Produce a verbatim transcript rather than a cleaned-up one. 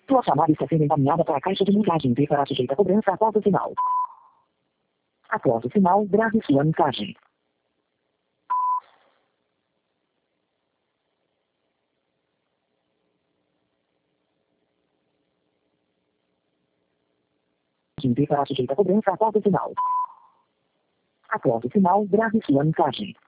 Sua chamada está sendo encaminhada para a caixa de mensagem e será sujeita a cobrança após o sinal. Após o sinal, grave sua mensagem. E será sujeita a cobrança após o sinal. Após o sinal, grave sua mensagem.